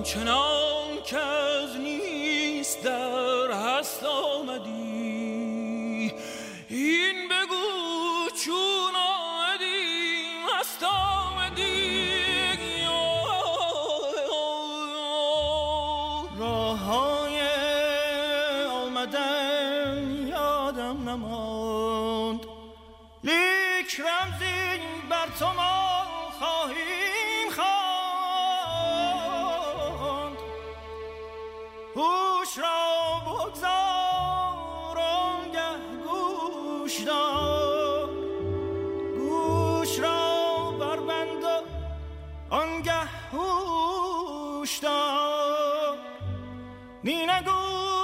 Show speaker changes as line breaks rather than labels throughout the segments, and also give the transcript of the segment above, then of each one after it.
آنچنان که از نیست در هست آمدی. این بگو چون آمدی هست آمدی.
راه‌های آمدن یادم نماند، لیک رمزی بر تو ما خواهیم خواند. هوش را بگذار آنگه گوش دار، گوش را بربند و آنگه هوش دار. نی نگویم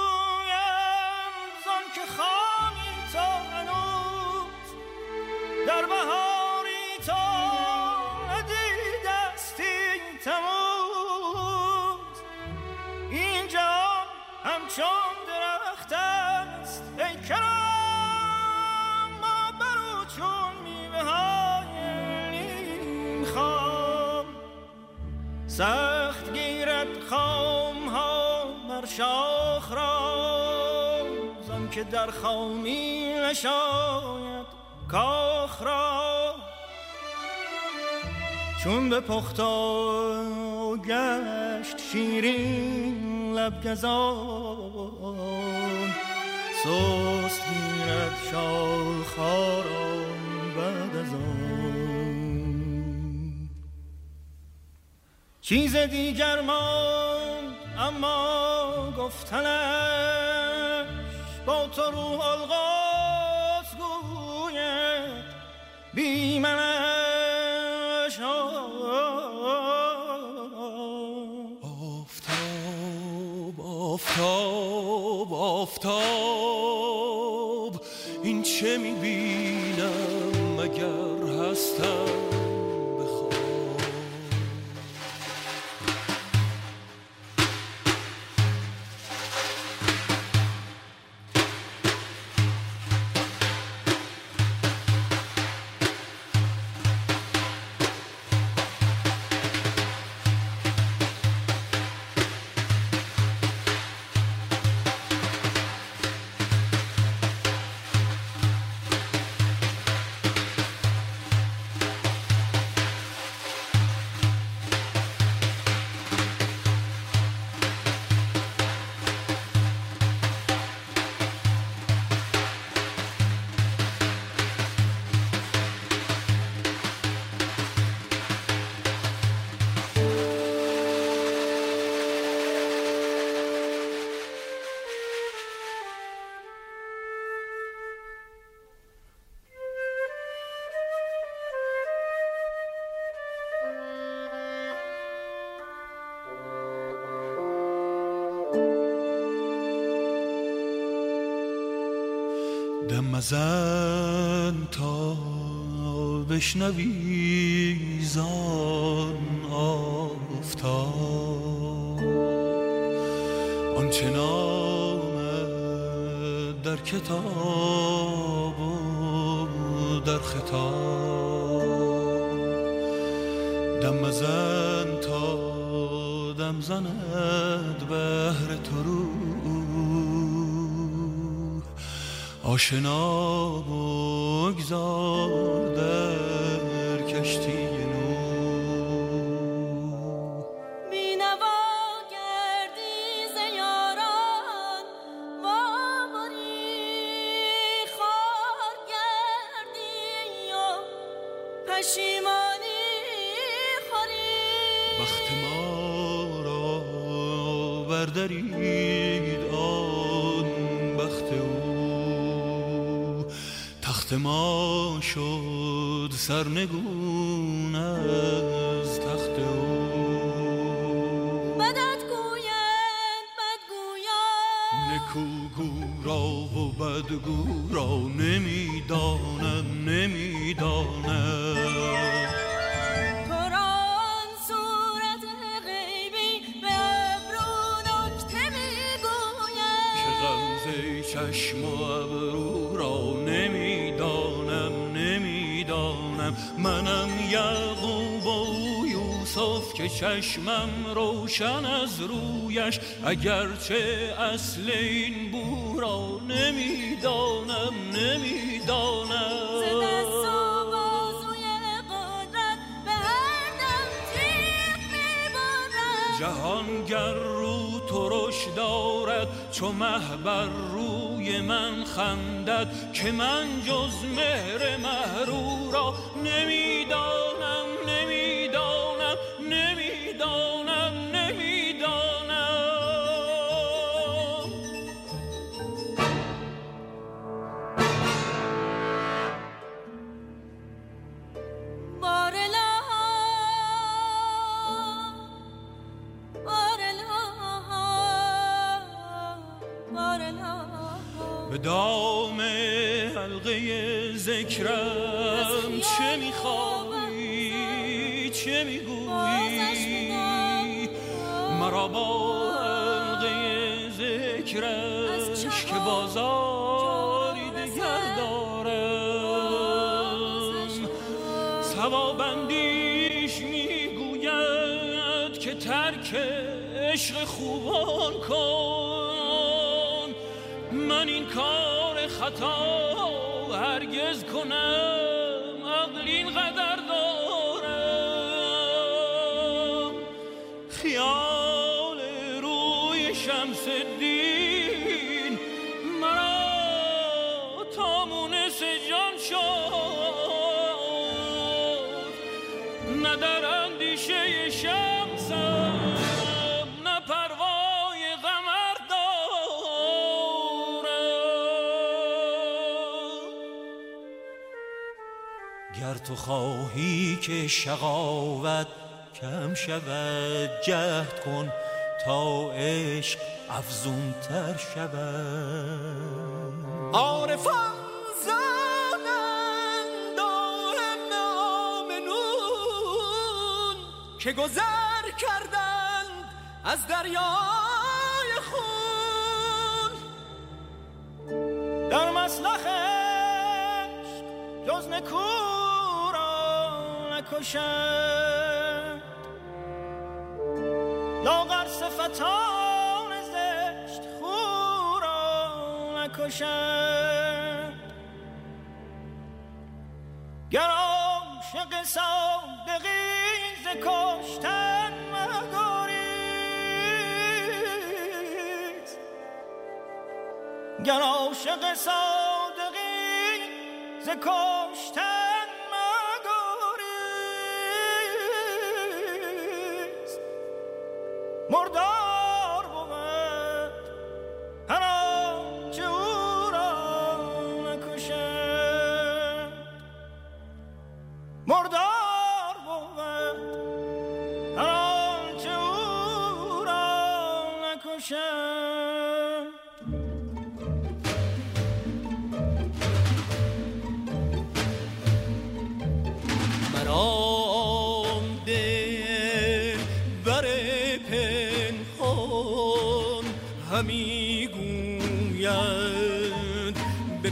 زن که خامی تا هنوز در بهاری تا ندیدستی تموز. این جهان همچون درخت است ای کرم، ما برو چون میوه های نیم خام. سخت گیرد خام ها بر شاخ را، زن که در خامی نشاید کاخ را. چون به پختا گشت شیرین لب گزان، سست گیرد شاخ را بعد از آن. چیز دیگر ماند اما گفتنش، با تو روح القدس گوید بی منش.
آفتاب آفتاب آفتاب، این چه میبینم مگر هستم بخواب. دم مزن تا بشنوی زان آفتاب، آنچه نامد در کتاب و در خطاب. دم مزن تا دم زند بهر تو رو، آشنا بگذار در کشتی نو.
بینوا گردی ز یاران وامری، خار گردی و پشیمانی خوری.
بخت ما را بردرید آن بخت او، تخت ما شد سرنگون از تخت او.
بدت گویند بدگویان،
نکوگو را و بدگو را نمیدانم نمیدانم.
تو را آن صورت غیبی به ابرو نکته میگوید،
که غمزه چشم و ابرو را نمیدانم نمیدانم. منم یعقوب و یوسف که چشمم روشن از رویش، اگرچه اصل این بو را نمیدانم نمیدانم.
ز دست و بازوی قدرت به هر دم تیغ میبرد.
جهان گر رو ترش دارد چو مه بر روی من خندد، که من جز مهر مه رو را نمیدانم نمیدانم نمیدانم نمیدانم. به دام حلقه ذکرم چه میخوایی چه میگویی؟ مرا با حلقه ذکرش که بازاری دگر دارم. ثوابندیش میگوید که ترک عشق خوبان کن. من این کار خطا هرگز کنم، عقل اینقدر دارم. خیال روی شمس الدین مرا تا مونس جان شد. نه در اندیشه شمسم نه پروای قمر دارم. گر تو خواهی که شقاوت کم شود، جهد کن تا عشق افزون تر شود.
عارفان زنند دائم آمنون که گذر کردند از دریای خون. در مسلخ عشق جز نکو را نکشند، لاغر صفتان زشت خو را نکشند. گر عاشق صادقی ز کشتن مگریز، گر عاشق صادقی ز کشتن مگریز. مردار بود هر آنچه او را نکشد. مردار بود هر آنچه او را نکشد. مرام دل بر پنهان همی گوید به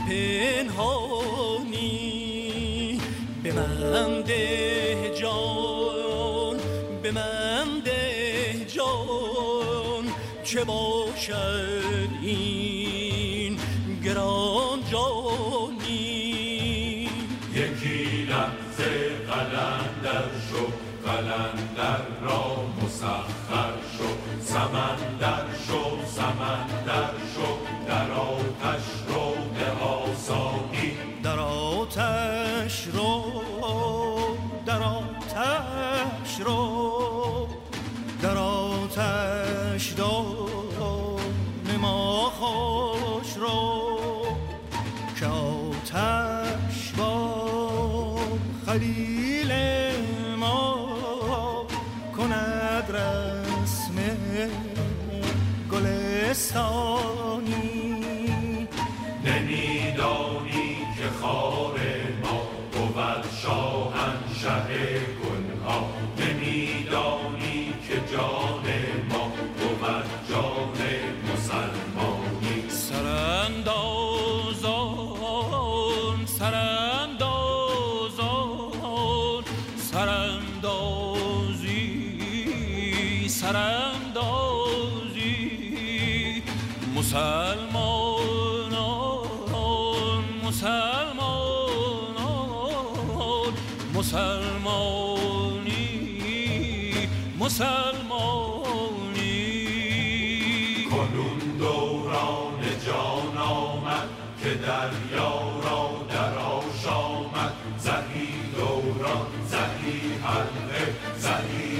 پنهانی. به من ده جان به من ده جان، چه باشد این گران جانی.
یکی لحظه قلندر شو، قلندر را مسخر شو. سمندر شو سمندر شو، در آتش رو به آسانی.
در آتش رو در آتش رو در آتش دان ما خوش رو، که آتش با خلیل ما کند رسم گلستانی.
نمیدانی که خار ما بود شاهنشه گلها. نمیدانی که جان ما بود جان مسلمانی.
سراندازان سراندازان سراندازی مسلمانان مسلمانی مسلمانی
کنون دوران جان آمد که دریا را در آش آمد زهی دوران زهی حلقه زهی